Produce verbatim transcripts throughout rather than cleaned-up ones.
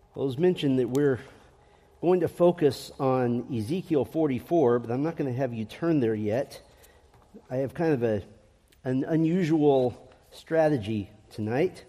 Well, it was mentioned that we're going to focus on Ezekiel forty-four, but I'm not going to have you turn there yet. I have kind of a an unusual strategy tonight.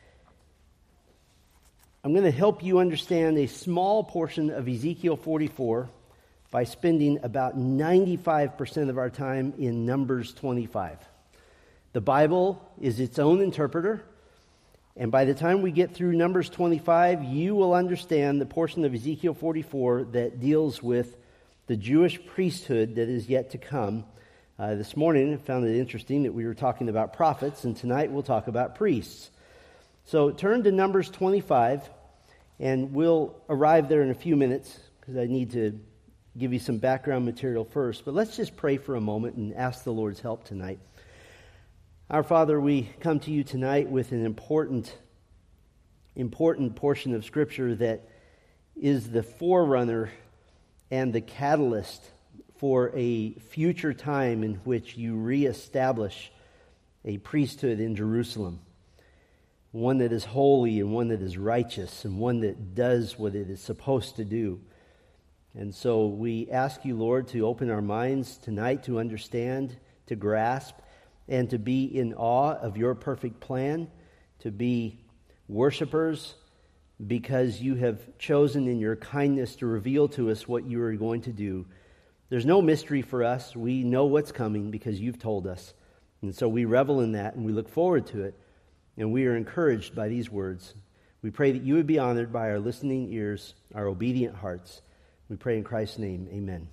I'm going to help you understand a small portion of Ezekiel forty-four by spending about ninety-five percent of our time in Numbers twenty-five. The Bible is its own interpreter, and by the time we get through Numbers twenty-five, you will understand the portion of Ezekiel forty-four that deals with the Jewish priesthood that is yet to come. Uh, this morning, I found it interesting that we were talking about prophets, and tonight we'll talk about priests. So turn to Numbers twenty-five, and we'll arrive there in a few minutes, because I need to give you some background material first. But let's just pray for a moment and ask the Lord's help tonight. Our Father, we come to you tonight with an important, important portion of Scripture that is the forerunner and the catalyst for a future time in which you reestablish a priesthood in Jerusalem. One that is holy and one that is righteous and one that does what it is supposed to do. And so we ask you, Lord, to open our minds tonight to understand, to grasp, and to be in awe of your perfect plan, to be worshipers because you have chosen in your kindness to reveal to us what you are going to do. There's no mystery for us. We know what's coming because you've told us. And so we revel in that and we look forward to it. And we are encouraged by these words. We pray that you would be honored by our listening ears, our obedient hearts. We pray in Christ's name, amen.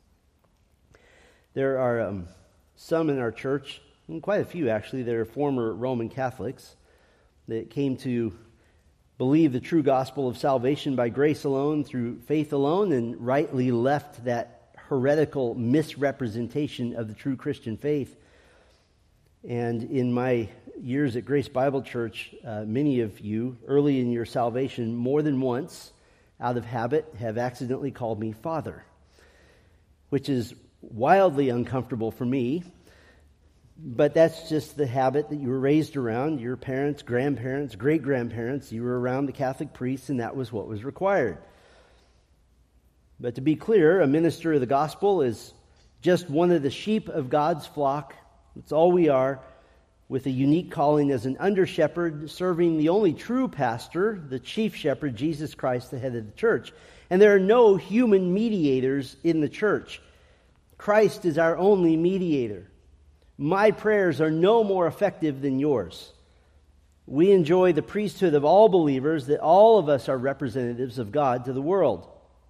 There are um, some in our church, and quite a few actually, that are former Roman Catholics that came to believe the true gospel of salvation by grace alone, through faith alone, and rightly left that heretical misrepresentation of the true Christian faith. And in my years at Grace Bible Church, uh, many of you, early in your salvation, more than once, out of habit, have accidentally called me Father, which is wildly uncomfortable for me. But that's just the habit that you were raised around. Your parents, grandparents, great-grandparents, you were around the Catholic priests, and that was what was required. But to be clear, a minister of the gospel is just one of the sheep of God's flock. That's all we are, with a unique calling as an under-shepherd, serving the only true pastor, the chief shepherd, Jesus Christ, the head of the church. And there are no human mediators in the church. Christ is our only mediator. My prayers are no more effective than yours. We enjoy the priesthood of all believers, that all of us are representatives of God to the world.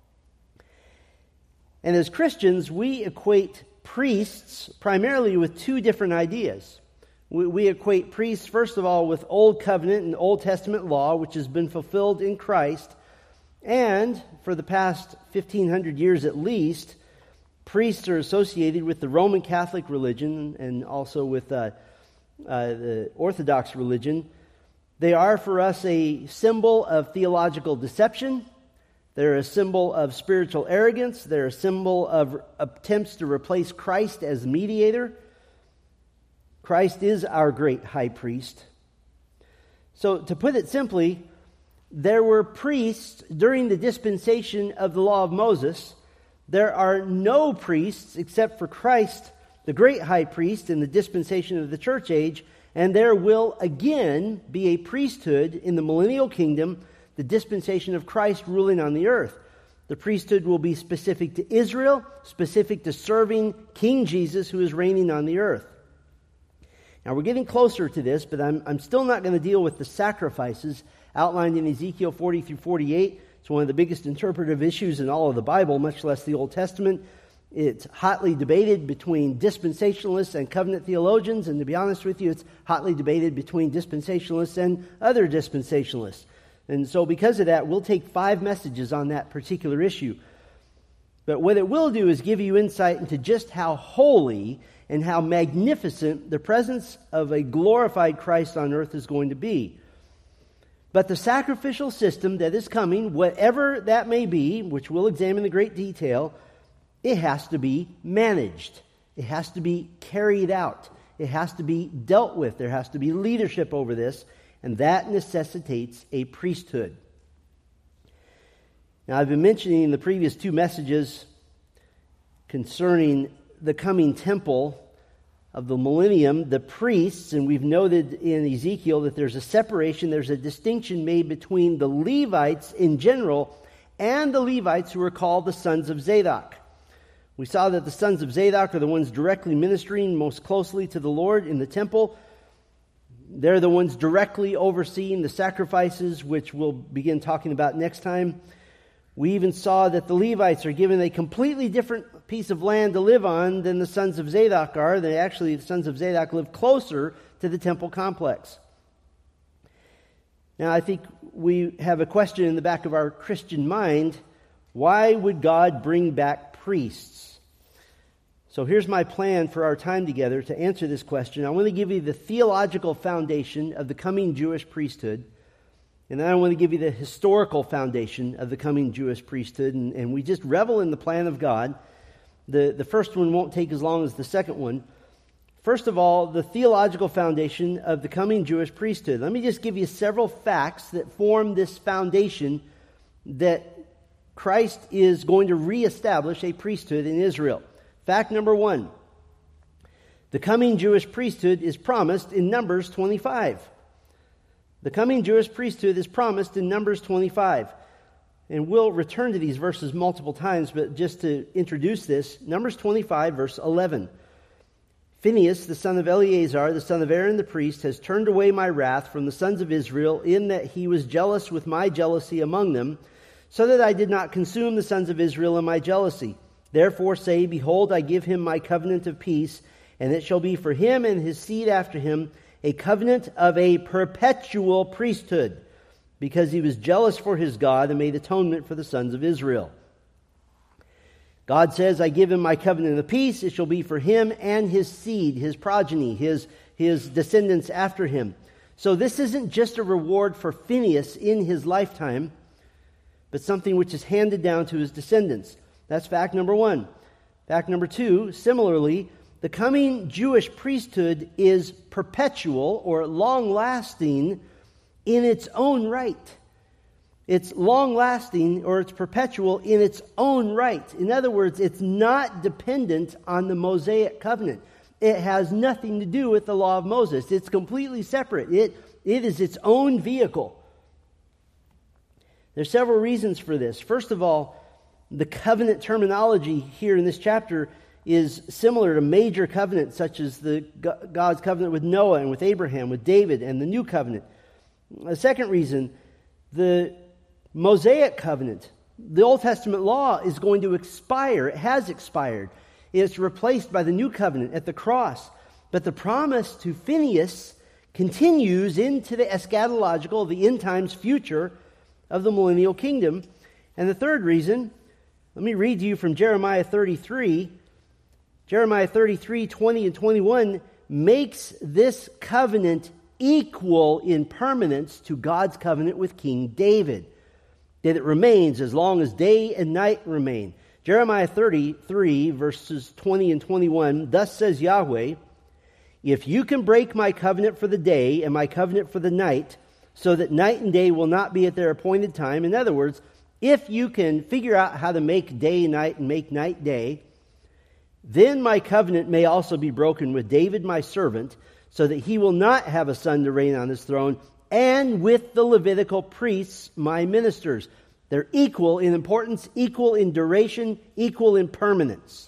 And as Christians, we equate priests primarily with two different ideas. We, we equate priests, first of all, with Old Covenant and Old Testament law, which has been fulfilled in Christ. And for the past fifteen hundred years at least, priests are associated with the Roman Catholic religion and also with uh, uh, the Orthodox religion. They are for us a symbol of theological deception. They're a symbol of spiritual arrogance. They're a symbol of attempts to replace Christ as mediator. Christ is our great high priest. So to put it simply, there were priests during the dispensation of the law of Moses. There are no priests except for Christ, the great high priest, in the dispensation of the church age. And there will again be a priesthood in the millennial kingdom, the dispensation of Christ ruling on the earth. The priesthood will be specific to Israel, specific to serving King Jesus, who is reigning on the earth. Now we're getting closer to this, but I'm, I'm still not going to deal with the sacrifices outlined in Ezekiel forty through forty-eight. It's one of the biggest interpretive issues in all of the Bible, much less the Old Testament. It's hotly debated between dispensationalists and covenant theologians, and to be honest with you, it's hotly debated between dispensationalists and other dispensationalists. And so because of that, we'll take five messages on that particular issue. But what it will do is give you insight into just how holy and how magnificent the presence of a glorified Christ on earth is going to be. But the sacrificial system that is coming, whatever that may be, which we'll examine in great detail, it has to be managed. It has to be carried out. It has to be dealt with. There has to be leadership over this. And that necessitates a priesthood. Now, I've been mentioning in the previous two messages concerning the coming temple of the millennium, the priests, and we've noted in Ezekiel that there's a separation, there's a distinction made between the Levites in general and the Levites who are called the sons of Zadok. We saw that the sons of Zadok are the ones directly ministering most closely to the Lord in the temple. They're the ones directly overseeing the sacrifices, which we'll begin talking about next time. We even saw that the Levites are given a completely different piece of land to live on than the sons of Zadok are. They actually, the sons of Zadok live closer to the temple complex. Now, I think we have a question in the back of our Christian mind. Why would God bring back priests? So here's my plan for our time together to answer this question. I want to give you the theological foundation of the coming Jewish priesthood. And then I want to give you the historical foundation of the coming Jewish priesthood. And, and we just revel in the plan of God. The, the first one won't take as long as the second one. First of all, the theological foundation of the coming Jewish priesthood. Let me just give you several facts that form this foundation that Christ is going to reestablish a priesthood in Israel. Fact number one, the coming Jewish priesthood is promised in Numbers twenty-five. The coming Jewish priesthood is promised in Numbers twenty-five. And we'll return to these verses multiple times, but just to introduce this, Numbers twenty-five, verse eleven. Phinehas, the son of Eleazar, the son of Aaron the priest, has turned away my wrath from the sons of Israel, in that he was jealous with my jealousy among them, so that I did not consume the sons of Israel in my jealousy. Therefore say, behold, I give him my covenant of peace, and it shall be for him and his seed after him a covenant of a perpetual priesthood, because he was jealous for his God and made atonement for the sons of Israel. God says, I give him my covenant of peace. It shall be for him and his seed, his progeny, his, his descendants after him. So this isn't just a reward for Phinehas in his lifetime, but something which is handed down to his descendants. That's fact number one. Fact number two, similarly, the coming Jewish priesthood is perpetual or long-lasting in its own right. It's long-lasting or it's perpetual in its own right. In other words, it's not dependent on the Mosaic covenant. It has nothing to do with the law of Moses. It's completely separate. It, it is its own vehicle. There's several reasons for this. First of all, the covenant terminology here in this chapter is similar to major covenants such as the God's covenant with Noah and with Abraham, with David, and the new covenant. The second reason, the Mosaic covenant, the Old Testament law, is going to expire. It has expired. It's replaced by the new covenant at the cross. But the promise to Phinehas continues into the eschatological, the end times future of the millennial kingdom. And the third reason, let me read to you from Jeremiah thirty-three. Jeremiah thirty-three, twenty and twenty-one makes this covenant equal in permanence to God's covenant with King David, that it remains as long as day and night remain. Jeremiah thirty-three, verses twenty and twenty-one, thus says Yahweh, if you can break my covenant for the day and my covenant for the night, so that night and day will not be at their appointed time. In other words, if you can figure out how to make day night and make night day, then my covenant may also be broken with David my servant, so that he will not have a son to reign on his throne, and with the Levitical priests, my ministers. They're equal in importance, equal in duration, equal in permanence.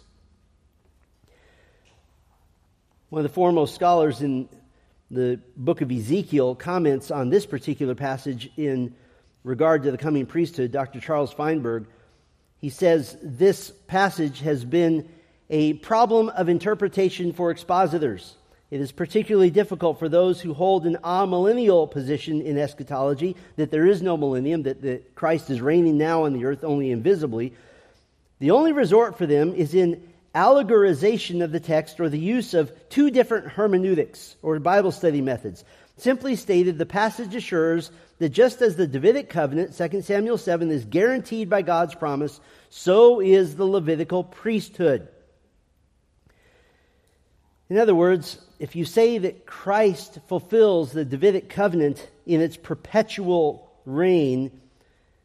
One of the foremost scholars in the book of Ezekiel comments on this particular passage in regard to the coming priesthood, Doctor Charles Feinberg. He says, this passage has been a problem of interpretation for expositors. It is particularly difficult for those who hold an amillennial position in eschatology, that there is no millennium, that, that Christ is reigning now on the earth only invisibly. The only resort for them is in allegorization of the text or the use of two different hermeneutics or Bible study methods. Simply stated, the passage assures that just as the Davidic covenant, Second Samuel seven, is guaranteed by God's promise, so is the Levitical priesthood. In other words, if you say that Christ fulfills the Davidic covenant in its perpetual reign,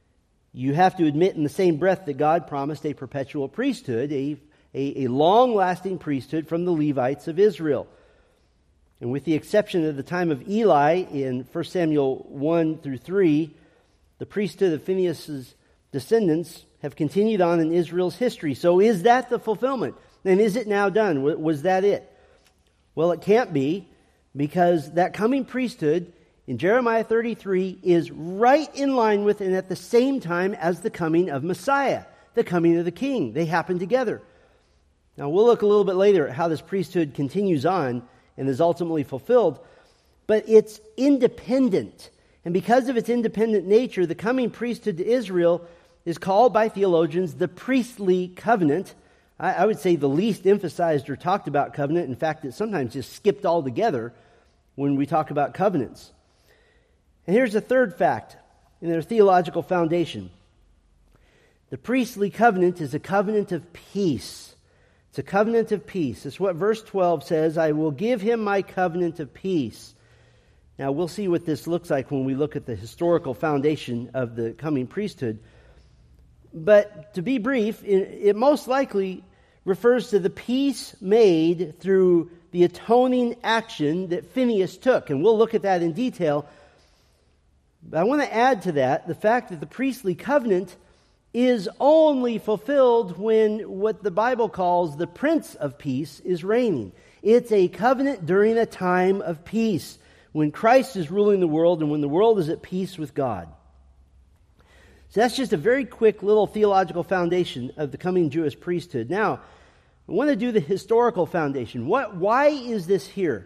you have to admit in the same breath that God promised a perpetual priesthood, a, a, a long-lasting priesthood from the Levites of Israel. And with the exception of the time of Eli in First Samuel one through three, the priesthood of Phinehas' descendants have continued on in Israel's history. So is that the fulfillment? And is it now done? Was that it? Well, it can't be, because that coming priesthood in Jeremiah thirty-three is right in line with and at the same time as the coming of Messiah, the coming of the King. They happen together. Now, we'll look a little bit later at how this priesthood continues on and is ultimately fulfilled, but it's independent. And because of its independent nature, the coming priesthood to Israel is called by theologians the priestly covenant. I, I would say the least emphasized or talked about covenant. In fact, it's sometimes just skipped altogether when we talk about covenants. And here's a third fact in their theological foundation. The priestly covenant is a covenant of peace. It's a covenant of peace. It's what verse twelve says, I will give him my covenant of peace. Now, we'll see what this looks like when we look at the historical foundation of the coming priesthood. But to be brief, it most likely refers to the peace made through the atoning action that Phinehas took. And we'll look at that in detail. But I want to add to that the fact that the priestly covenant is only fulfilled when what the Bible calls the Prince of Peace is reigning. It's a covenant during a time of peace, when Christ is ruling the world and when the world is at peace with God. So that's just a very quick little theological foundation of the coming Jewish priesthood. Now, I want to do the historical foundation. What? Why is this here?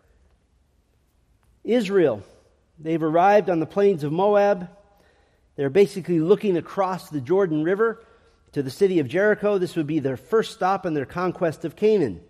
Israel. They've arrived on the plains of Moab. They're basically looking across the Jordan River to the city of Jericho. This would be their first stop in their conquest of Canaan.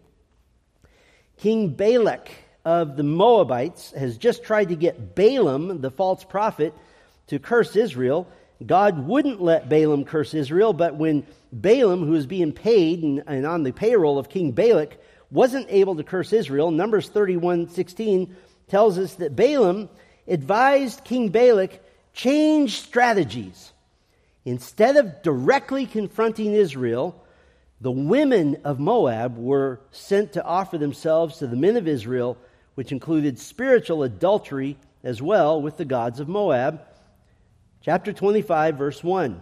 King Balak of the Moabites has just tried to get Balaam, the false prophet, to curse Israel. God wouldn't let Balaam curse Israel, but when Balaam, who was being paid and, and on the payroll of King Balak, wasn't able to curse Israel, Numbers thirty-one sixteen tells us that Balaam advised King Balak change strategies. Instead of directly confronting Israel, the women of Moab were sent to offer themselves to the men of Israel, which included spiritual adultery as well with the gods of Moab. Chapter twenty-five, verse one.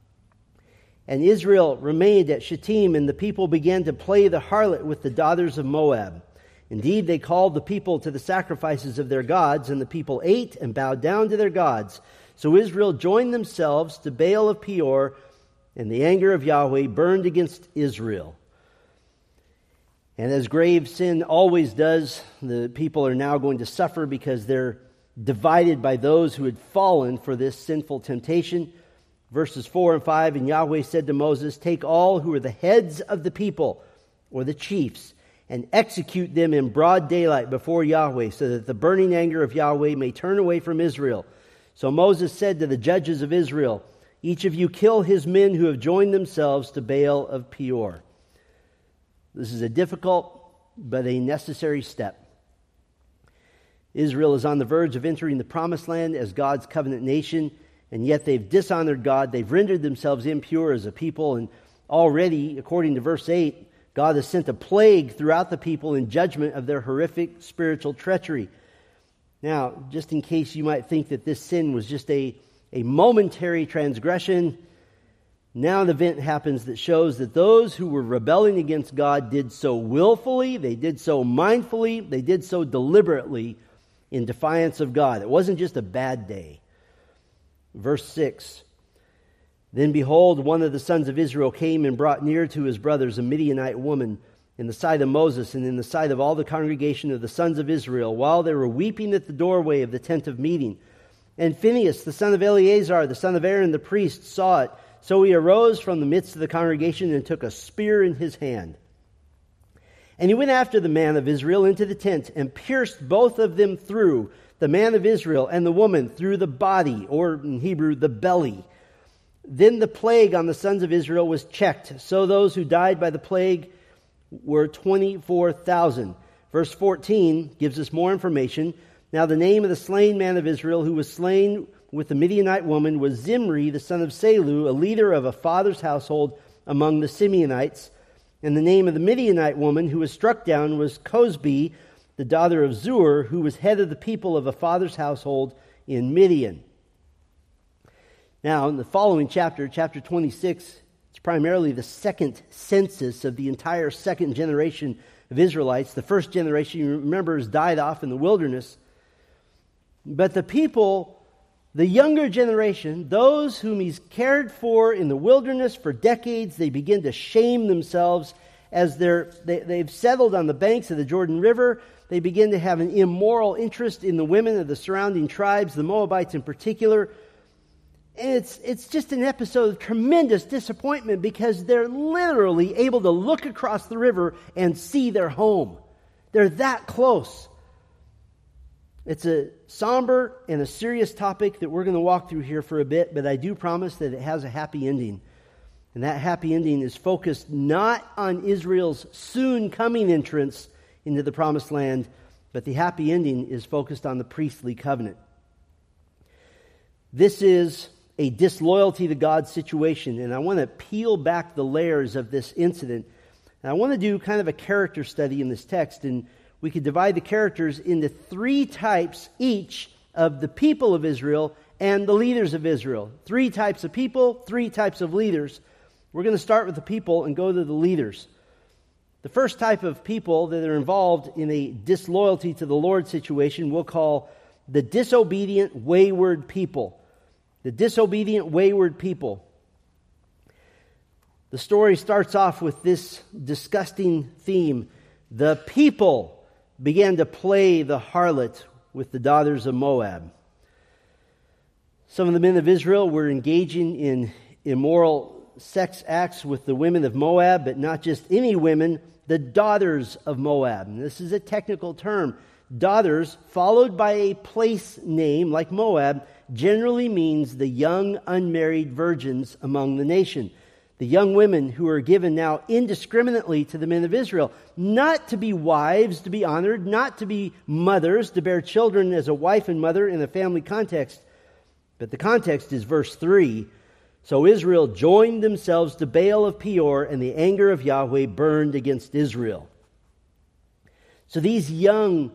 And Israel remained at Shittim, and the people began to play the harlot with the daughters of Moab. Indeed, they called the people to the sacrifices of their gods, and the people ate and bowed down to their gods. So Israel joined themselves to Baal of Peor, and the anger of Yahweh burned against Israel. And as grave sin always does, the people are now going to suffer because they're divided by those who had fallen for this sinful temptation. Verses four and five, and Yahweh said to Moses, take all who are the heads of the people, or the chiefs, and execute them in broad daylight before Yahweh, so that the burning anger of Yahweh may turn away from Israel. So Moses said to the judges of Israel, each of you kill his men who have joined themselves to Baal of Peor. This is a difficult but a necessary step. Israel is on the verge of entering the promised land as God's covenant nation, and yet they've dishonored God. They've rendered themselves impure as a people, and already, according to verse eight, God has sent a plague throughout the people in judgment of their horrific spiritual treachery. Now, just in case you might think that this sin was just a, a momentary transgression, now an event happens that shows that those who were rebelling against God did so willfully, they did so mindfully, they did so deliberately in defiance of God. It wasn't just a bad day. Verse six, then behold, one of the sons of Israel came and brought near to his brothers a Midianite woman in the sight of Moses and in the sight of all the congregation of the sons of Israel, while they were weeping at the doorway of the tent of meeting. And Phinehas, the son of Eleazar, the son of Aaron the priest, saw it. So he arose from the midst of the congregation and took a spear in his hand. And he went after the man of Israel into the tent and pierced both of them through, the man of Israel and the woman, through the body, or in Hebrew, the belly. Then the plague on the sons of Israel was checked. So those who died by the plague were twenty-four thousand. Verse fourteen gives us more information. Now the name of the slain man of Israel who was slain with the Midianite woman was Zimri, the son of Salu, a leader of a father's household among the Simeonites. And the name of the Midianite woman who was struck down was Cosbi, the daughter of Zur, who was head of the people of a father's household in Midian. Now, in the following chapter, chapter twenty-six, it's primarily the second census of the entire second generation of Israelites. The first generation, you remember, has died off in the wilderness. But the people, the younger generation, those whom he's cared for in the wilderness for decades, they begin to shame themselves as they're, they, they've settled on the banks of the Jordan River. They begin to have an immoral interest in the women of the surrounding tribes, the Moabites in particular. And it's, it's just an episode of tremendous disappointment because they're literally able to look across the river and see their home. They're that close. It's a somber and a serious topic that we're going to walk through here for a bit, but I do promise that it has a happy ending. And that happy ending is focused not on Israel's soon coming entrance into the promised land, but the happy ending is focused on the priestly covenant. This is a disloyalty to God situation, and I want to peel back the layers of this incident. And I want to do kind of a character study in this text, and we could divide the characters into three types each of the people of Israel and the leaders of Israel. Three types of people, three types of leaders. We're going to start with the people and go to the leaders. The first type of people that are involved in a disloyalty to the Lord situation we'll call the disobedient, wayward people. The disobedient, wayward people. The story starts off with this disgusting theme. The people began to play the harlot with the daughters of Moab. Some of the men of Israel were engaging in immoral sex acts with the women of Moab, but not just any women, the daughters of Moab. And this is a technical term. Daughters, followed by a place name like Moab, generally means the young unmarried virgins among the nation. The young women who are given now indiscriminately to the men of Israel, not to be wives, to be honored, not to be mothers, to bear children as a wife and mother in a family context. But the context is verse three. So Israel joined themselves to Baal of Peor, and the anger of Yahweh burned against Israel. So these young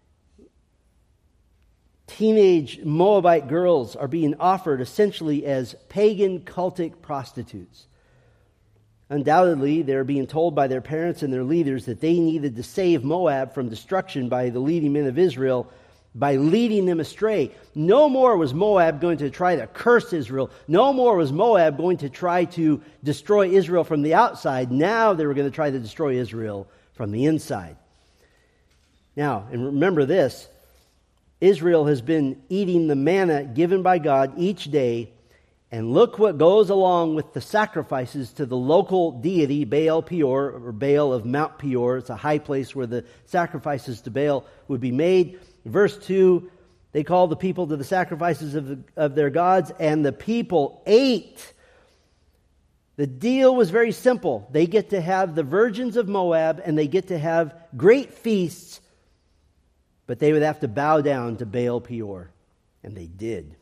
teenage Moabite girls are being offered essentially as pagan cultic prostitutes. Undoubtedly, they're being told by their parents and their leaders that they needed to save Moab from destruction by the leading men of Israel by leading them astray. No more was Moab going to try to curse Israel. No more was Moab going to try to destroy Israel from the outside. Now they were going to try to destroy Israel from the inside. Now, and remember this, Israel has been eating the manna given by God each day. And look what goes along with the sacrifices to the local deity, Baal Peor, or Baal of Mount Peor. It's a high place where the sacrifices to Baal would be made. Verse two, they called the people to the sacrifices of, the, of their gods, and the people ate. The deal was very simple. They get to have the virgins of Moab, and they get to have great feasts, but they would have to bow down to Baal Peor. And they did.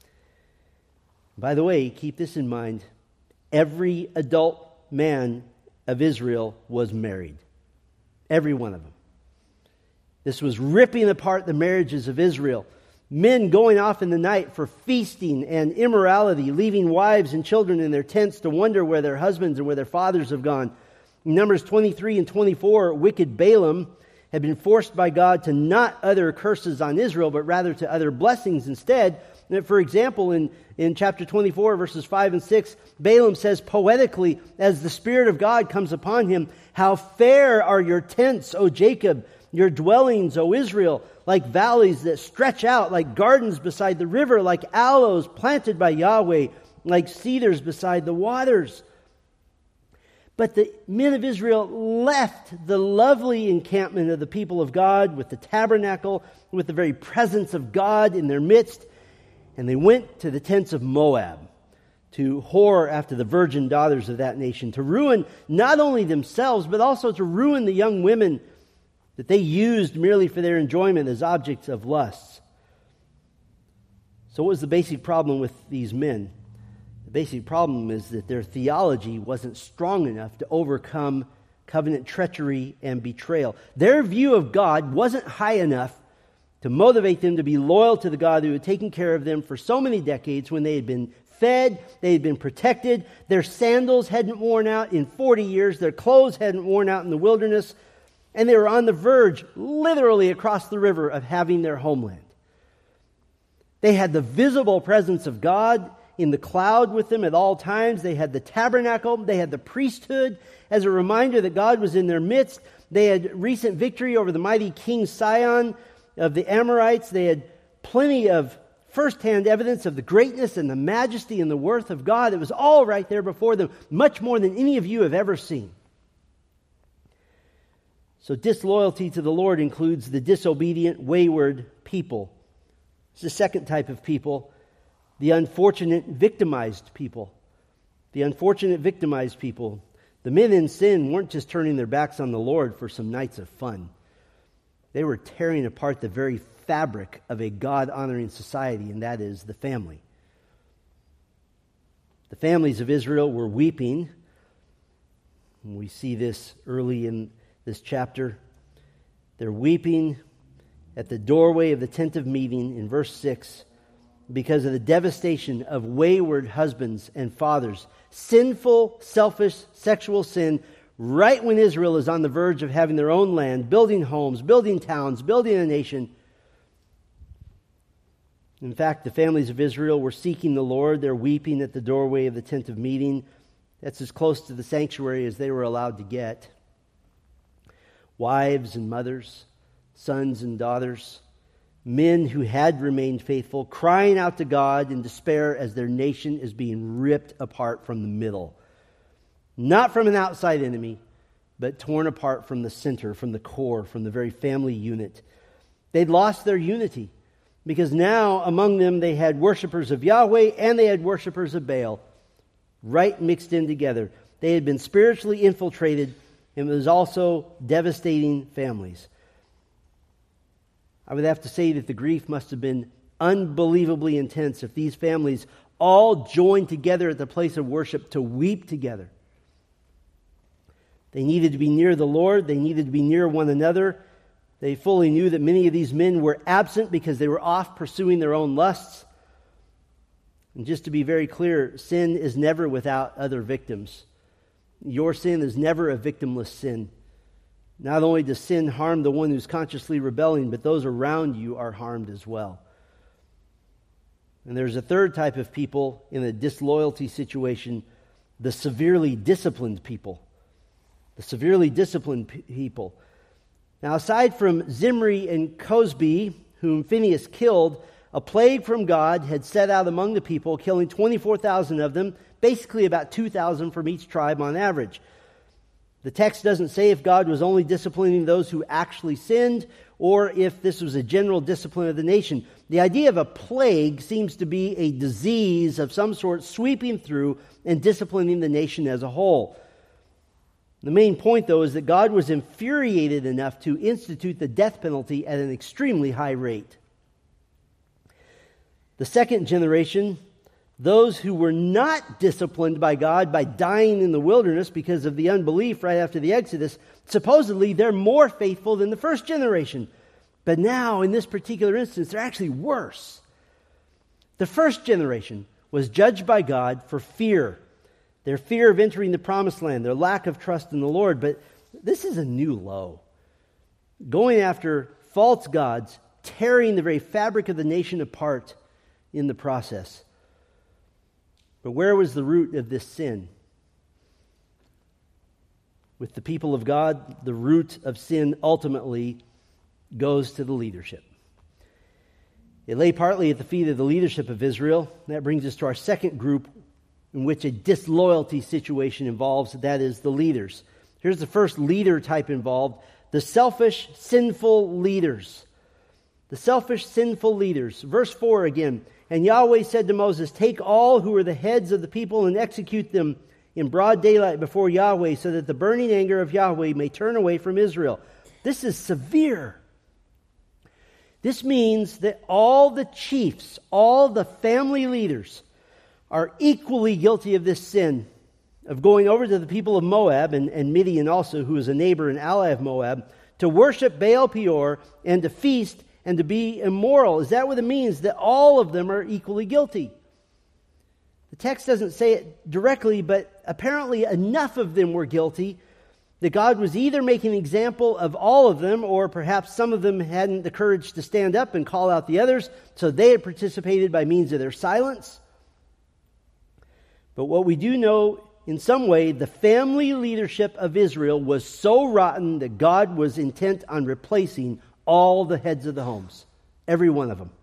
By the way, keep this in mind. Every adult man of Israel was married. Every one of them. This was ripping apart the marriages of Israel. Men going off in the night for feasting and immorality, leaving wives and children in their tents to wonder where their husbands and where their fathers have gone. In Numbers twenty-three and twenty-four, wicked Balaam had been forced by God to not utter curses on Israel, but rather to utter blessings instead. For example, in, in chapter twenty-four, verses five and six, Balaam says poetically, as the Spirit of God comes upon him, "How fair are your tents, O Jacob, your dwellings, O Israel, like valleys that stretch out, like gardens beside the river, like aloes planted by Yahweh, like cedars beside the waters." But the men of Israel left the lovely encampment of the people of God with the tabernacle, with the very presence of God in their midst, and they went to the tents of Moab to whore after the virgin daughters of that nation, to ruin not only themselves, but also to ruin the young women that they used merely for their enjoyment as objects of lusts. So what was the basic problem with these men? The basic problem is that their theology wasn't strong enough to overcome covenant treachery and betrayal. Their view of God wasn't high enough to motivate them to be loyal to the God who had taken care of them for so many decades when they had been fed, they had been protected, their sandals hadn't worn out in forty years, their clothes hadn't worn out in the wilderness, and they were on the verge, literally across the river, of having their homeland. They had the visible presence of God in the cloud with them at all times. They had the tabernacle. They had the priesthood as a reminder that God was in their midst. They had recent victory over the mighty King Sihon of the Amorites. They had plenty of firsthand evidence of the greatness and the majesty and the worth of God. It was all right there before them, much more than any of you have ever seen. So disloyalty to the Lord includes the disobedient, wayward people. It's the second type of people, the unfortunate, victimized people. The unfortunate, victimized people. The men in sin weren't just turning their backs on the Lord for some nights of fun. They were tearing apart the very fabric of a God-honoring society, and that is the family. The families of Israel were weeping. And we see this early in this chapter. They're weeping at the doorway of the tent of meeting in verse six because of the devastation of wayward husbands and fathers. Sinful, selfish, sexual sin right when Israel is on the verge of having their own land, building homes, building towns, building a nation. In fact, the families of Israel were seeking the Lord. They're weeping at the doorway of the tent of meeting. That's as close to the sanctuary as they were allowed to get. Wives and mothers, sons and daughters, men who had remained faithful, crying out to God in despair as their nation is being ripped apart from the middle. Not from an outside enemy, but torn apart from the center, from the core, from the very family unit. They'd lost their unity because now among them they had worshipers of Yahweh and they had worshipers of Baal, right mixed in together. They had been spiritually infiltrated, and it was also devastating families. I would have to say that the grief must have been unbelievably intense if these families all joined together at the place of worship to weep together. They needed to be near the Lord. They needed to be near one another. They fully knew that many of these men were absent because they were off pursuing their own lusts. And just to be very clear, sin is never without other victims. Your sin is never a victimless sin. Not only does sin harm the one who's consciously rebelling, but those around you are harmed as well. And there's a third type of people in a disloyalty situation, the severely disciplined people. The severely disciplined p- people. Now, aside from Zimri and Cosbi, whom Phinehas killed, a plague from God had set out among the people, killing twenty-four thousand of them, basically about two thousand from each tribe on average. The text doesn't say if God was only disciplining those who actually sinned or if this was a general discipline of the nation. The idea of a plague seems to be a disease of some sort sweeping through and disciplining the nation as a whole. The main point, though, is that God was infuriated enough to institute the death penalty at an extremely high rate. The second generation, those who were not disciplined by God by dying in the wilderness because of the unbelief right after the Exodus, supposedly they're more faithful than the first generation. But now, in this particular instance, they're actually worse. The first generation was judged by God for fear. Their fear of entering the promised land, their lack of trust in the Lord. But this is a new low. Going after false gods, tearing the very fabric of the nation apart in the process. But where was the root of this sin? With the people of God, the root of sin ultimately goes to the leadership. It lay partly at the feet of the leadership of Israel. That brings us to our second group in which a disloyalty situation involves, that is, the leaders. Here's the first leader type involved, the selfish, sinful leaders. The selfish, sinful leaders. Verse four again, and Yahweh said to Moses, take all who are the heads of the people and execute them in broad daylight before Yahweh, so that the burning anger of Yahweh may turn away from Israel. This is severe. This means that all the chiefs, all the family leaders, are equally guilty of this sin of going over to the people of Moab and, and Midian also, who is a neighbor and ally of Moab, to worship Baal Peor and to feast and to be immoral. Is that what it means? That all of them are equally guilty? The text doesn't say it directly, but apparently enough of them were guilty that God was either making an example of all of them, or perhaps some of them hadn't the courage to stand up and call out the others, so they had participated by means of their silence. But what we do know, in some way, the family leadership of Israel was so rotten that God was intent on replacing all the heads of the homes, every one of them.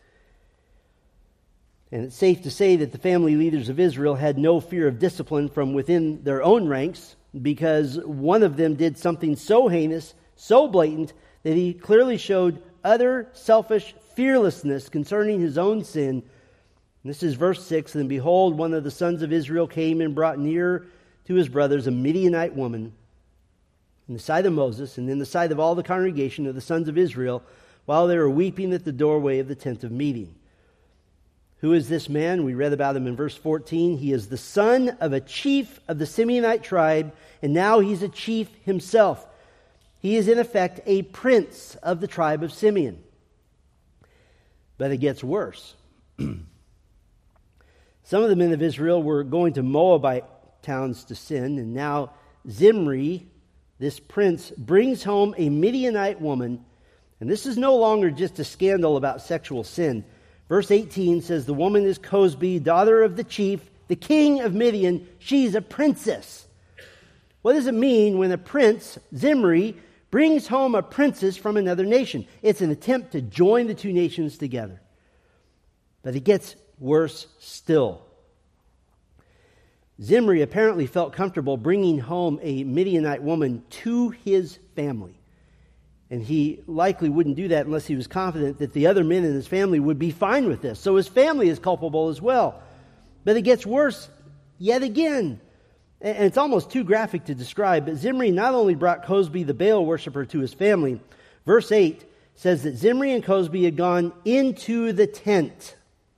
And it's safe to say that the family leaders of Israel had no fear of discipline from within their own ranks, because one of them did something so heinous, so blatant, that he clearly showed utter selfish fearlessness concerning his own sin. And this is verse six. And behold, one of the sons of Israel came and brought near to his brothers a Midianite woman in the sight of Moses and in the sight of all the congregation of the sons of Israel, while they were weeping at the doorway of the tent of meeting. Who is this man? We read about him in verse fourteen. He is the son of a chief of the Simeonite tribe, and now he's a chief himself. He is in effect a prince of the tribe of Simeon. But it gets worse. Some of the men of Israel were going to Moabite towns to sin, and now Zimri, this prince, brings home a Midianite woman, and this is no longer just a scandal about sexual sin. Verse eighteen says, the woman is Cosbi, daughter of the chief, the king of Midian. She's a princess. What does it mean when a prince, Zimri, brings home a princess from another nation? It's an attempt to join the two nations together. But it gets worse still. Zimri apparently felt comfortable bringing home a Midianite woman to his family. And he likely wouldn't do that unless he was confident that the other men in his family would be fine with this. So his family is culpable as well. But it gets worse yet again. And it's almost too graphic to describe. But Zimri not only brought Cosbi, the Baal worshiper, to his family. Verse eight says that Zimri and Cosbi had gone into the tent.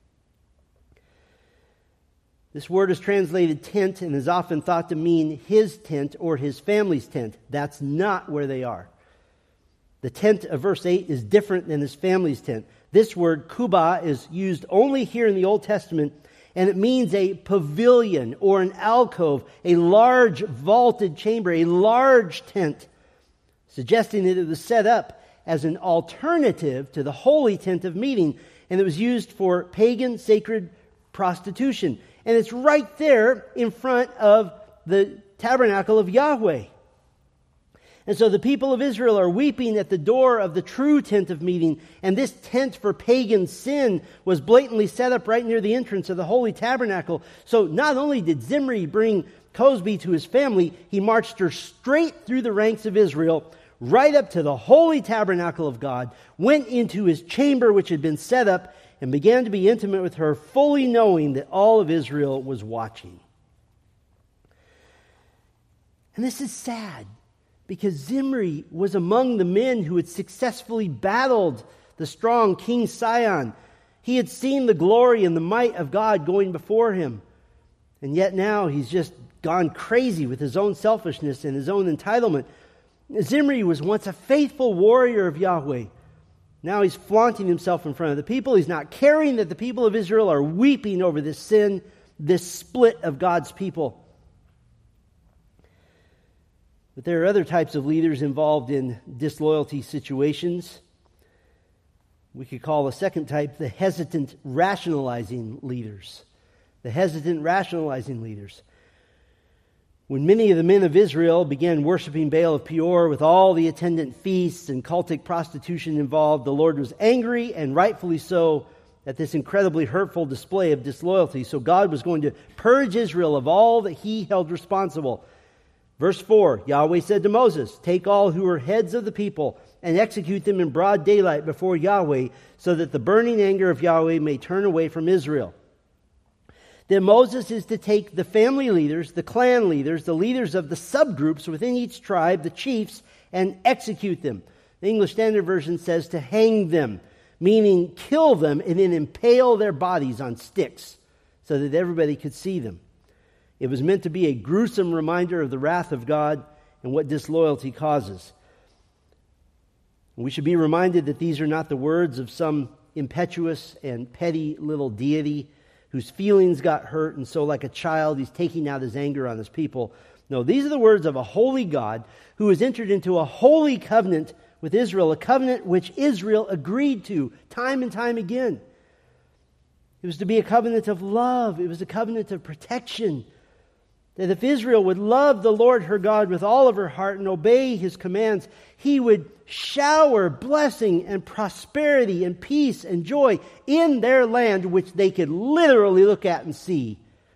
This word is translated tent and is often thought to mean his tent or his family's tent. That's not where they are. The tent of verse eight is different than his family's tent. This word, kubah, is used only here in the Old Testament, and it means a pavilion or an alcove, a large vaulted chamber, a large tent, suggesting that it was set up as an alternative to the holy tent of meeting, and it was used for pagan sacred prostitution. And it's right there in front of the tabernacle of Yahweh. And so the people of Israel are weeping at the door of the true tent of meeting, and this tent for pagan sin was blatantly set up right near the entrance of the holy tabernacle. So not only did Zimri bring Cosbi to his family, he marched her straight through the ranks of Israel, right up to the holy tabernacle of God, went into his chamber which had been set up, and began to be intimate with her, fully knowing that all of Israel was watching. And this is sad, because Zimri was among the men who had successfully battled the strong King Sihon. He had seen the glory and the might of God going before him. And yet now he's just gone crazy with his own selfishness and his own entitlement. Zimri was once a faithful warrior of Yahweh. Now he's flaunting himself in front of the people. He's not caring that the people of Israel are weeping over this sin, this split of God's people. But there are other types of leaders involved in disloyalty situations. We could call the second type the hesitant rationalizing leaders. The hesitant rationalizing leaders. When many of the men of Israel began worshiping Baal of Peor with all the attendant feasts and cultic prostitution involved, the Lord was angry, and rightfully so, at this incredibly hurtful display of disloyalty. So God was going to purge Israel of all that he held responsible. Verse four, Yahweh said to Moses, take all who are heads of the people and execute them in broad daylight before Yahweh, so that the burning anger of Yahweh may turn away from Israel. Then Moses is to take the family leaders, the clan leaders, the leaders of the subgroups within each tribe, the chiefs, and execute them. The English Standard Version says to hang them. meaning kill them and then impale their bodies on sticks so that everybody could see them. It was meant to be a gruesome reminder of the wrath of God and what disloyalty causes. We should be reminded that these are not the words of some impetuous and petty little deity whose feelings got hurt, and so like a child, he's taking out his anger on his people. No, these are the words of a holy God who has entered into a holy covenant with Israel, a covenant which Israel agreed to time and time again. It was to be a covenant of love. It was a covenant of protection. That if Israel would love the Lord her God with all of her heart and obey His commands, He would shower blessing and prosperity and peace and joy in their land, which they could literally look at and see.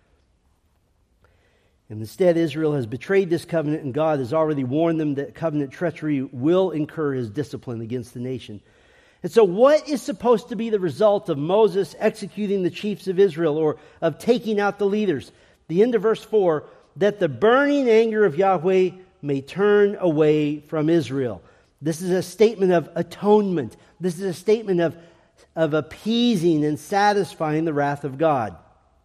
And instead, Israel has betrayed this covenant, and God has already warned them that covenant treachery will incur His discipline against the nation. And so what is supposed to be the result of Moses executing the chiefs of Israel, or of taking out the leaders? The end of verse four, that the burning anger of Yahweh may turn away from Israel. This is a statement of atonement. This is a statement of, of appeasing and satisfying the wrath of God.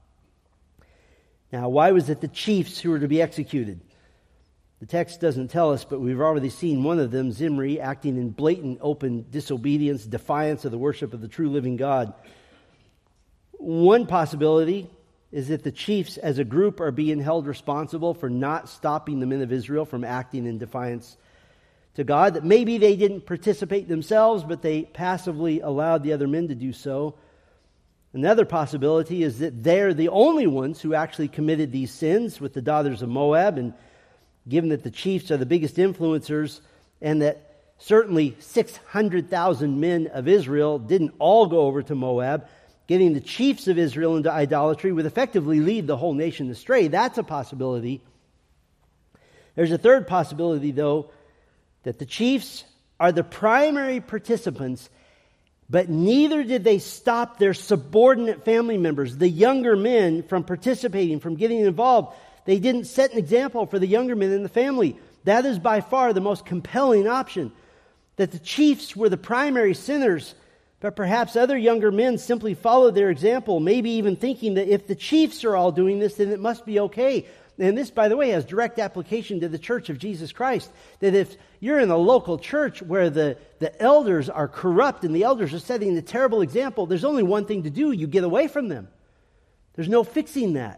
Now, why was it the chiefs who were to be executed? The text doesn't tell us, but we've already seen one of them, Zimri, acting in blatant, open disobedience, defiance of the worship of the true living God. One possibility is that the chiefs as a group are being held responsible for not stopping the men of Israel from acting in defiance to God. That maybe they didn't participate themselves, but they passively allowed the other men to do so. Another possibility is that they're the only ones who actually committed these sins with the daughters of Moab, and given that the chiefs are the biggest influencers, and that certainly six hundred thousand men of Israel didn't all go over to Moab, getting the chiefs of Israel into idolatry would effectively lead the whole nation astray. That's a possibility. There's a third possibility, though, that the chiefs are the primary participants, but neither did they stop their subordinate family members, the younger men, from participating, from getting involved. They didn't set an example for the younger men in the family. That is by far the most compelling option. That the chiefs were the primary sinners, but perhaps other younger men simply followed their example, maybe even thinking that if the chiefs are all doing this, then it must be okay. And this, by the way, has direct application to the Church of Jesus Christ. That if you're in a local church where the, the elders are corrupt and the elders are setting a terrible example, there's only one thing to do. You get away from them. There's no fixing that.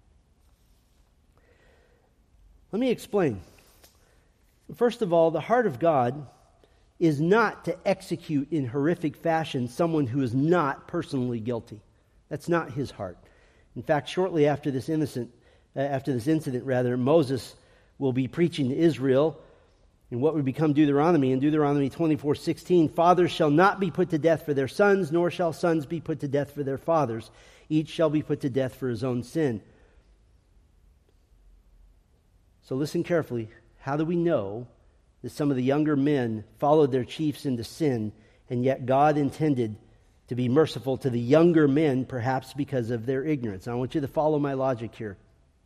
Let me explain. First of all, the heart of God is not to execute in horrific fashion someone who is not personally guilty. That's not His heart. In fact, shortly after this innocent, uh, after this incident, rather, Moses will be preaching to Israel in what would become Deuteronomy. In Deuteronomy twenty-four sixteen, fathers shall not be put to death for their sons, nor shall sons be put to death for their fathers. Each shall be put to death for his own sin. So listen carefully. How do we know that some of the younger men followed their chiefs into sin, and yet God intended to be merciful to the younger men, perhaps because of their ignorance? I want you to follow my logic here.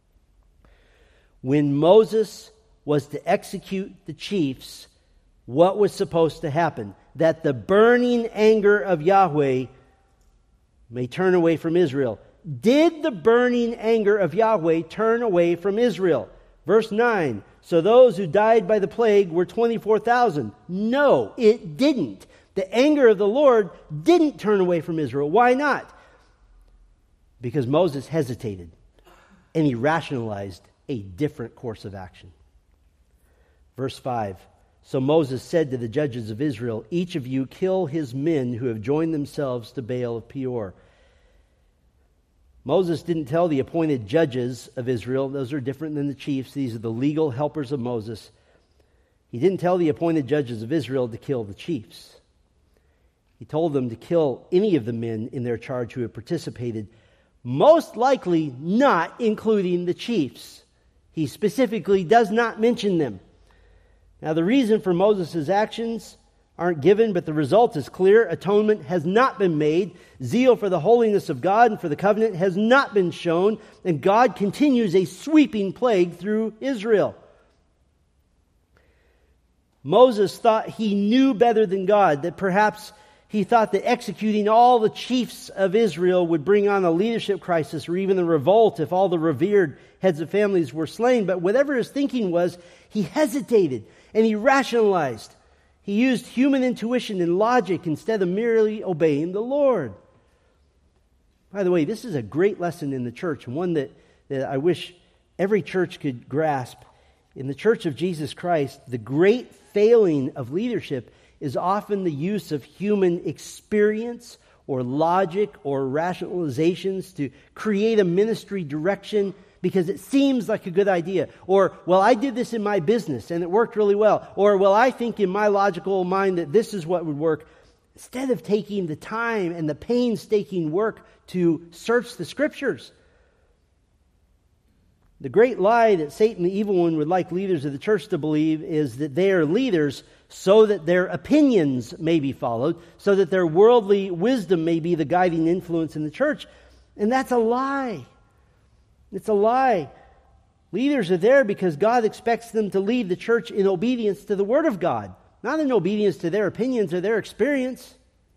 When Moses was to execute the chiefs, what was supposed to happen? That the burning anger of Yahweh may turn away from Israel. Did the burning anger of Yahweh turn away from Israel? Verse nine, so those who died by the plague were twenty-four thousand. No, it didn't. The anger of the Lord didn't turn away from Israel. Why not? Because Moses hesitated and he rationalized a different course of action. Verse five, so Moses said to the judges of Israel, each of you kill his men who have joined themselves to Baal of Peor. Moses didn't tell the appointed judges of Israel, those are different than the chiefs, these are the legal helpers of Moses. He didn't tell the appointed judges of Israel to kill the chiefs. He told them to kill any of the men in their charge who had participated, most likely not including the chiefs. He specifically does not mention them. Now the reason for Moses' actions aren't given, but the result is clear. Atonement has not been made. Zeal for the holiness of God and for the covenant has not been shown. And God continues a sweeping plague through Israel. Moses thought he knew better than God, that perhaps he thought that executing all the chiefs of Israel would bring on a leadership crisis or even a revolt if all the revered heads of families were slain. But whatever his thinking was, he hesitated and he rationalized. He used human intuition and logic instead of merely obeying the Lord. By the way, this is a great lesson in the church, and one that, that I wish every church could grasp. In the Church of Jesus Christ, the great failing of leadership is often the use of human experience or logic or rationalizations to create a ministry direction because it seems like a good idea. Or, well, I did this in my business and it worked really well. Or, well, I think in my logical mind that this is what would work. Instead of taking the time and the painstaking work to search the Scriptures. The great lie that Satan, the evil one, would like leaders of the church to believe is that they are leaders so that their opinions may be followed, so that their worldly wisdom may be the guiding influence in the church. And that's a lie. It's a lie. Leaders are there because God expects them to lead the church in obedience to the Word of God, not in obedience to their opinions or their experience.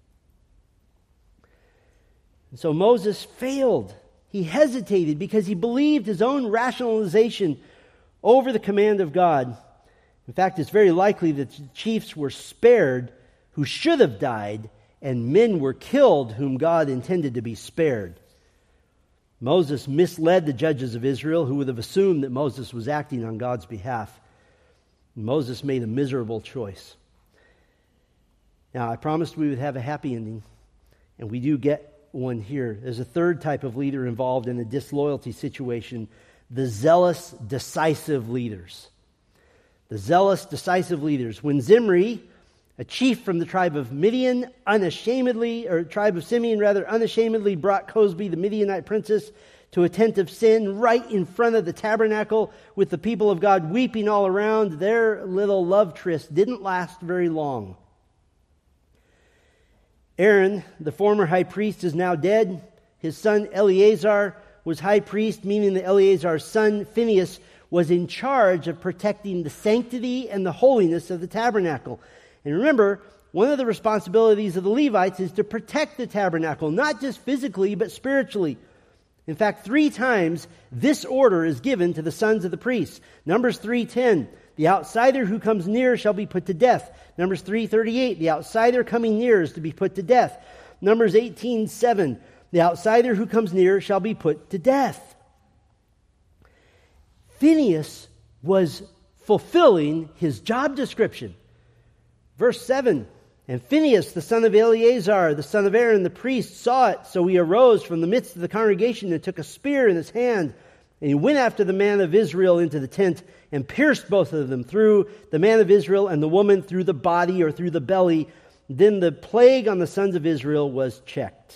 And so Moses failed. He hesitated because he believed his own rationalization over the command of God. In fact, it's very likely that the chiefs were spared who should have died, and men were killed whom God intended to be spared. Moses misled the judges of Israel, who would have assumed that Moses was acting on God's behalf. Moses made a miserable choice. Now, I promised we would have a happy ending, and we do get one here. There's a third type of leader involved in a disloyalty situation: the zealous, decisive leaders. The zealous, decisive leaders. When Zimri, a chief from the tribe of Midian, unashamedly, or tribe of Simeon rather, unashamedly brought Cosbi, the Midianite princess, to a tent of sin right in front of the tabernacle with the people of God weeping all around, their little love tryst didn't last very long. Aaron, the former high priest, is now dead. His son Eleazar was high priest, meaning that Eleazar's son Phinehas was in charge of protecting the sanctity and the holiness of the tabernacle. And remember, one of the responsibilities of the Levites is to protect the tabernacle, not just physically, but spiritually. In fact, three times this order is given to the sons of the priests. Numbers three ten, the outsider who comes near shall be put to death. Numbers three thirty-eight, the outsider coming near is to be put to death. Numbers eighteen seven, the outsider who comes near shall be put to death. Phinehas was fulfilling his job description. Verse seven, and Phinehas, the son of Eleazar, the son of Aaron, the priest, saw it. So he arose from the midst of the congregation and took a spear in his hand. And he went after the man of Israel into the tent and pierced both of them through the man of Israel and the woman through the body or through the belly. Then the plague on the sons of Israel was checked.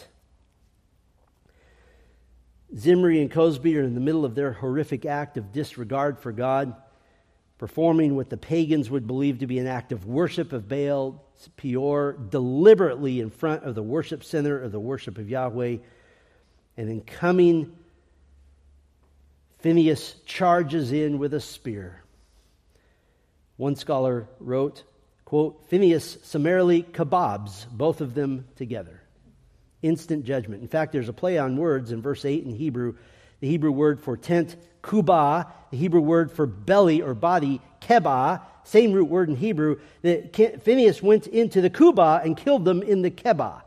Zimri and Cosbi are in the middle of their horrific act of disregard for God, performing what the pagans would believe to be an act of worship of Baal Peor, deliberately in front of the worship center of the worship of Yahweh. And in coming, Phinehas charges in with a spear. One scholar wrote, quote, Phinehas summarily kebabs both of them together. Instant judgment. In fact, there's a play on words in verse eight in Hebrew. The Hebrew word for tent, kubah. The Hebrew word for belly or body, kebah. Same root word in Hebrew. That Phinehas went into the kubah and killed them in the kebah.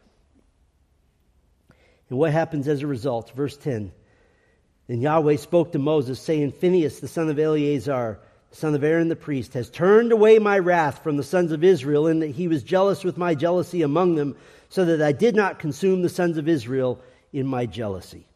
And what happens as a result? Verse ten. Then Yahweh spoke to Moses, saying, Phinehas, the son of Eleazar, the son of Aaron the priest, has turned away my wrath from the sons of Israel, in that he was jealous with my jealousy among them, so that I did not consume the sons of Israel in my jealousy.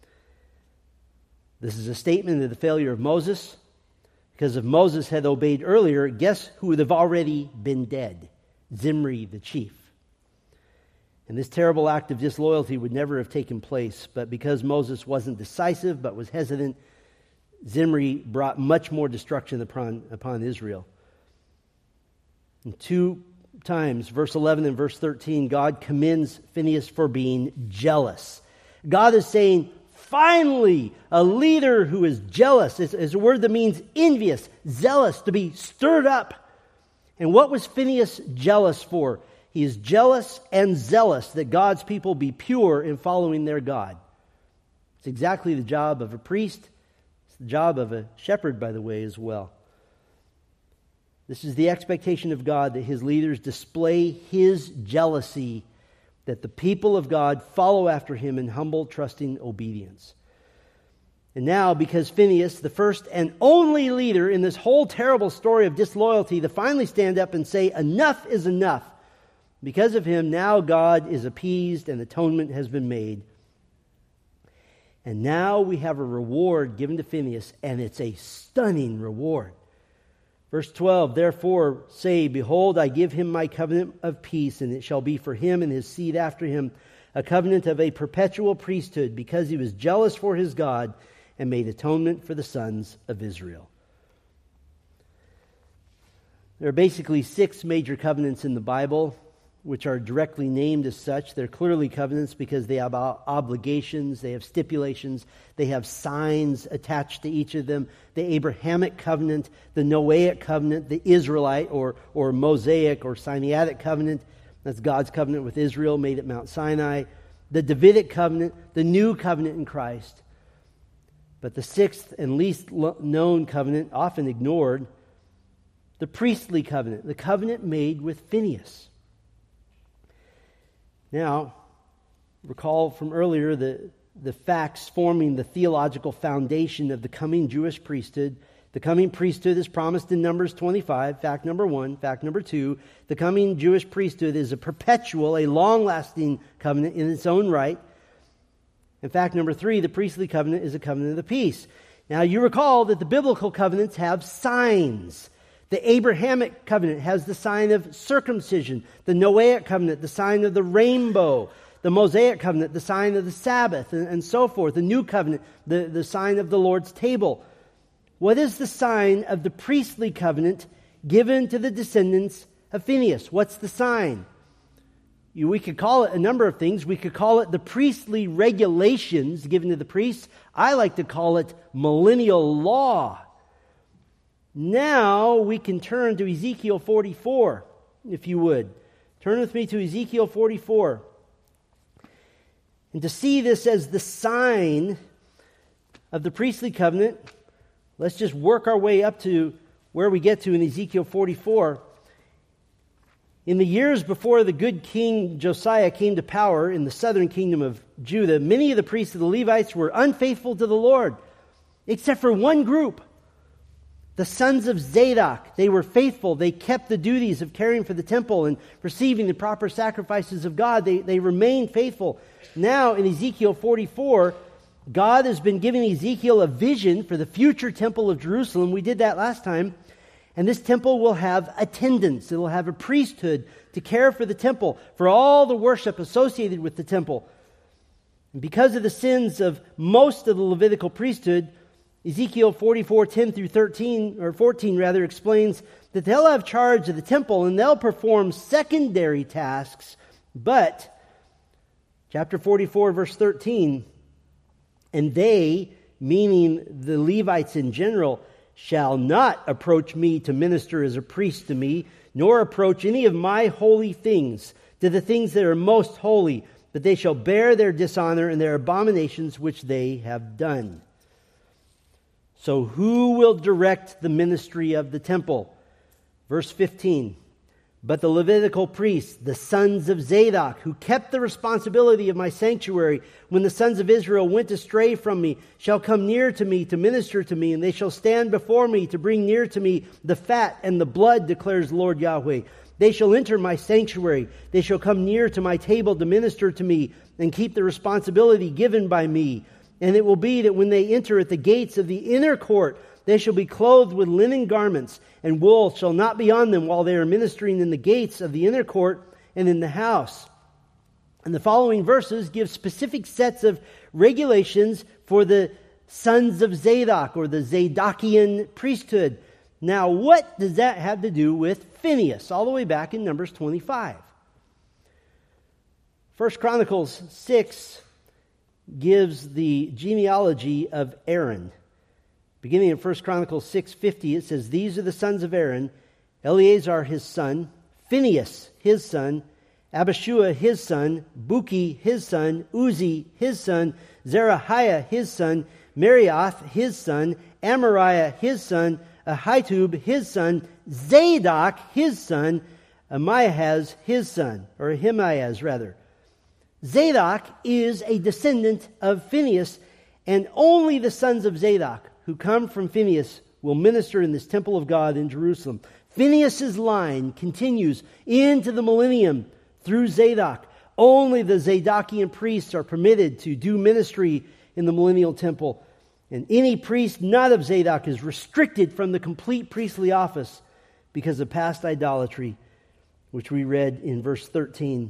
This is a statement of the failure of Moses, because if Moses had obeyed earlier, guess who would have already been dead? Zimri, the chief. And this terrible act of disloyalty would never have taken place, but because Moses wasn't decisive but was hesitant, Zimri brought much more destruction upon, upon Israel. And two times, verse eleven and verse thirteen, God commends Phinehas for being jealous. God is saying, finally, a leader who is jealous is, is a word that means envious, zealous, to be stirred up. And what was Phinehas jealous for? He is jealous and zealous that God's people be pure in following their God. It's exactly the job of a priest. It's the job of a shepherd, by the way, as well. This is the expectation of God, that His leaders display His jealousy, that the people of God follow after Him in humble, trusting obedience. And now, because Phinehas, the first and only leader in this whole terrible story of disloyalty, to finally stand up and say, enough is enough. Because of him, now God is appeased and atonement has been made. And now we have a reward given to Phinehas, and it's a stunning reward. Verse twelve, therefore say, behold, I give him my covenant of peace, and it shall be for him and his seed after him, a covenant of a perpetual priesthood, because he was jealous for his God and made atonement for the sons of Israel. There are basically six major covenants in the Bible, which are directly named as such. They're clearly covenants because they have obligations, they have stipulations, they have signs attached to each of them. The Abrahamic covenant, the Noahic covenant, the Israelite or, or Mosaic or Sinaitic covenant, that's God's covenant with Israel made at Mount Sinai. The Davidic covenant, the new covenant in Christ. But the sixth and least known covenant, often ignored, the priestly covenant, the covenant made with Phinehas. Now, recall from earlier the, the facts forming the theological foundation of the coming Jewish priesthood. The coming priesthood is promised in Numbers twenty-five, fact number one. Fact number two, the coming Jewish priesthood is a perpetual, a long-lasting covenant in its own right. And fact number three, the priestly covenant is a covenant of peace. Now, you recall that the biblical covenants have signs. The Abrahamic covenant has the sign of circumcision. The Noahic covenant, the sign of the rainbow. The Mosaic covenant, the sign of the Sabbath, and, and so forth. The new covenant, the, the sign of the Lord's table. What is the sign of the priestly covenant given to the descendants of Phinehas? What's the sign? You, we could call it a number of things. We could call it the priestly regulations given to the priests. I like to call it millennial law. Now we can turn to Ezekiel forty-four, if you would. Turn with me to Ezekiel forty-four. And to see this as the sign of the priestly covenant, let's just work our way up to where we get to in Ezekiel forty-four. In the years before the good king Josiah came to power in the southern kingdom of Judah, many of the priests of the Levites were unfaithful to the Lord, except for one group. The sons of Zadok, they were faithful. They kept the duties of caring for the temple and receiving the proper sacrifices of God. They, they remained faithful. Now in Ezekiel forty-four, God has been giving Ezekiel a vision for the future temple of Jerusalem. We did that last time. And this temple will have attendants. It will have a priesthood to care for the temple, for all the worship associated with the temple. And because of the sins of most of the Levitical priesthood, Ezekiel forty-four, ten through thirteen, or fourteen rather, explains that they'll have charge of the temple and they'll perform secondary tasks. But, chapter forty-four, verse thirteen, and they, meaning the Levites in general, shall not approach me to minister as a priest to me, nor approach any of my holy things, to the things that are most holy, but they shall bear their dishonor and their abominations which they have done. So who will direct the ministry of the temple? Verse fifteen. But the Levitical priests, the sons of Zadok, who kept the responsibility of my sanctuary when the sons of Israel went astray from me, shall come near to me to minister to me, and they shall stand before me to bring near to me the fat and the blood, declares the Lord Yahweh. They shall enter my sanctuary. They shall come near to my table to minister to me and keep the responsibility given by me. And it will be that when they enter at the gates of the inner court, they shall be clothed with linen garments, and wool shall not be on them while they are ministering in the gates of the inner court and in the house. And the following verses give specific sets of regulations for the sons of Zadok, or the Zadokian priesthood. Now, what does that have to do with Phinehas? All the way back in Numbers twenty-five. First Chronicles six gives the genealogy of Aaron. Beginning in First Chronicles six fifty, it says, these are the sons of Aaron, Eleazar his son, Phinehas his son, Abishua his son, Buki his son, Uzi his son, Zerahiah his son, Merioth his son, Amariah his son, Ahitub his son, Zadok his son, Amiahaz his son, or Ahimaaz rather. Zadok is a descendant of Phinehas, and only the sons of Zadok who come from Phinehas will minister in this temple of God in Jerusalem. Phinehas' line continues into the millennium through Zadok. Only the Zadokian priests are permitted to do ministry in the millennial temple. And any priest not of Zadok is restricted from the complete priestly office because of past idolatry, which we read in verse thirteen.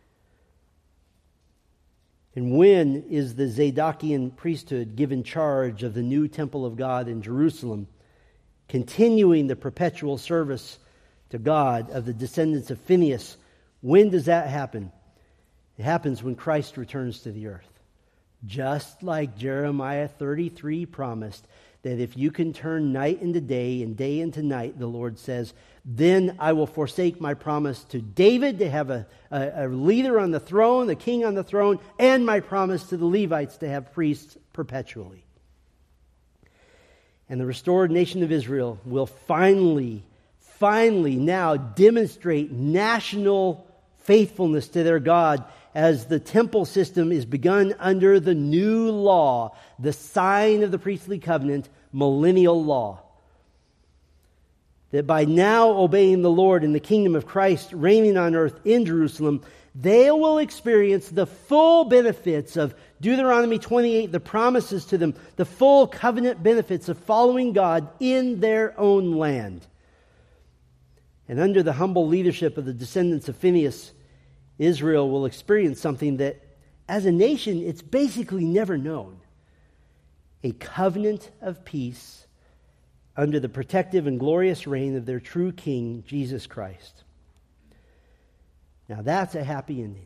And when is the Zadokian priesthood given charge of the new temple of God in Jerusalem, continuing the perpetual service to God of the descendants of Phinehas? When does that happen? It happens when Christ returns to the earth. Just like Jeremiah thirty-three promised, that if you can turn night into day and day into night, the Lord says, then I will forsake my promise to David to have a, a, a leader on the throne, a king on the throne, and my promise to the Levites to have priests perpetually. And the restored nation of Israel will finally, finally now demonstrate national faithfulness to their God as the temple system is begun under the new law, the sign of the priestly covenant, millennial law. That by now obeying the Lord in the kingdom of Christ reigning on earth in Jerusalem, they will experience the full benefits of Deuteronomy twenty-eight, the promises to them, the full covenant benefits of following God in their own land. And under the humble leadership of the descendants of Phinehas, Israel will experience something that, as a nation, it's basically never known. A covenant of peace under the protective and glorious reign of their true King, Jesus Christ. Now that's a happy ending.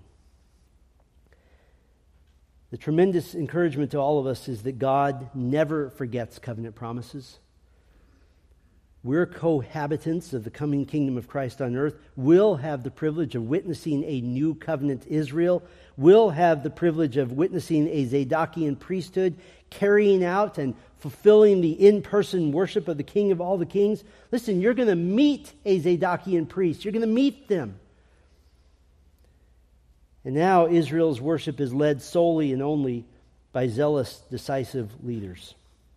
The tremendous encouragement to all of us is that God never forgets covenant promises. We're cohabitants of the coming kingdom of Christ on earth. We'll have the privilege of witnessing a new covenant Israel. We'll have the privilege of witnessing a Zadokian priesthood carrying out and fulfilling the in-person worship of the King of all the kings. Listen, you're going to meet a Zadokian priest. You're going to meet them. And now Israel's worship is led solely and only by zealous, decisive leaders.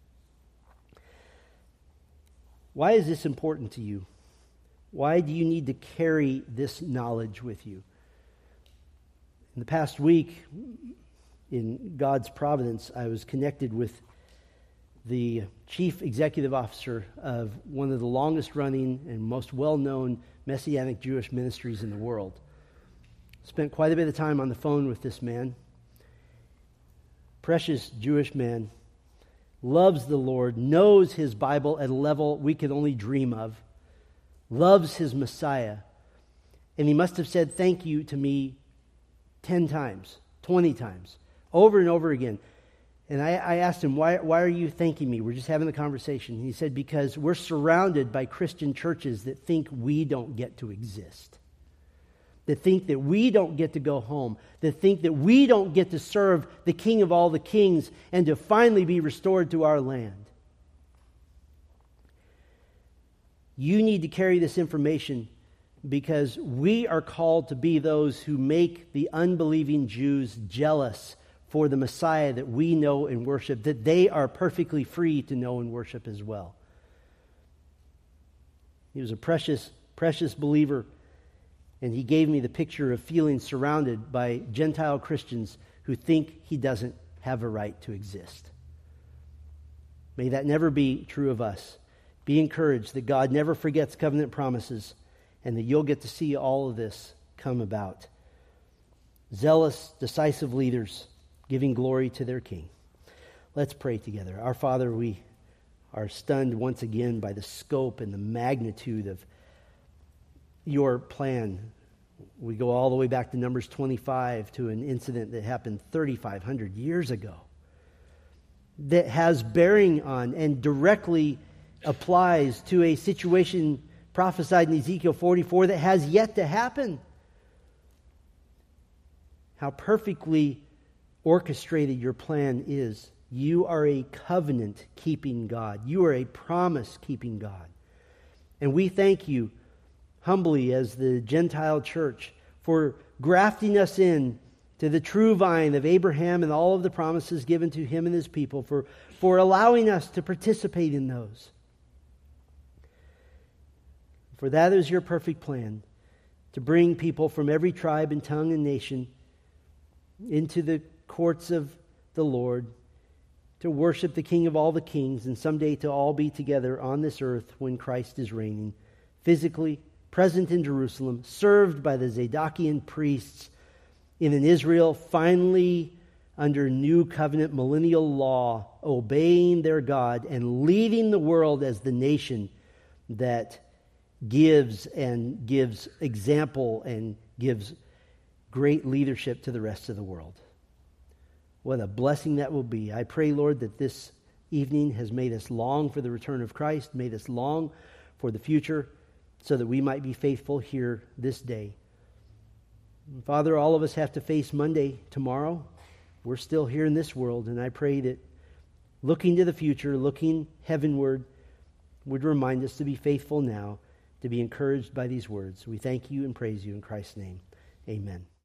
Why is this important to you? Why do you need to carry this knowledge with you? In the past week, in God's providence, I was connected with the chief executive officer of one of the longest-running and most well-known Messianic Jewish ministries in the world. Spent quite a bit of time on the phone with this man. Precious Jewish man. Loves the Lord, knows his Bible at a level we could only dream of, loves his Messiah. And he must have said thank you to me ten times, twenty times, over and over again. And I, I asked him, why, why are you thanking me? We're just having the conversation. He said, because we're surrounded by Christian churches that think we don't get to exist. That think that we don't get to go home, that think that we don't get to serve the King of all the kings and to finally be restored to our land. You need to carry this information because we are called to be those who make the unbelieving Jews jealous for the Messiah that we know and worship, that they are perfectly free to know and worship as well. He was a precious, precious believer. And he gave me the picture of feeling surrounded by Gentile Christians who think he doesn't have a right to exist. May that never be true of us. Be encouraged that God never forgets covenant promises and that you'll get to see all of this come about. Zealous, decisive leaders giving glory to their King. Let's pray together. Our Father, we are stunned once again by the scope and the magnitude of your plan. We go all the way back to Numbers twenty-five, to an incident that happened thirty-five hundred years ago that has bearing on and directly applies to a situation prophesied in Ezekiel forty-four that has yet to happen. how perfectly orchestrated your plan is. You are a covenant-keeping God. You are a promise-keeping God. And we thank you humbly as the Gentile church for grafting us in to the true vine of Abraham and all of the promises given to him and his people, for, for allowing us to participate in those. For that is your perfect plan, to bring people from every tribe and tongue and nation into the courts of the Lord, to worship the King of all the kings, and someday to all be together on this earth when Christ is reigning, physically present in Jerusalem, served by the Zadokian priests in an Israel finally under new covenant millennial law, obeying their God and leading the world as the nation that gives and gives example and gives great leadership to the rest of the world. What a blessing that will be. I pray, Lord, that this evening has made us long for the return of Christ, made us long for the future, so that we might be faithful here this day. Father, all of us have to face Monday tomorrow. We're still here in this world, and I pray that looking to the future, looking heavenward, would remind us to be faithful now, to be encouraged by these words. We thank you and praise you in Christ's name. Amen.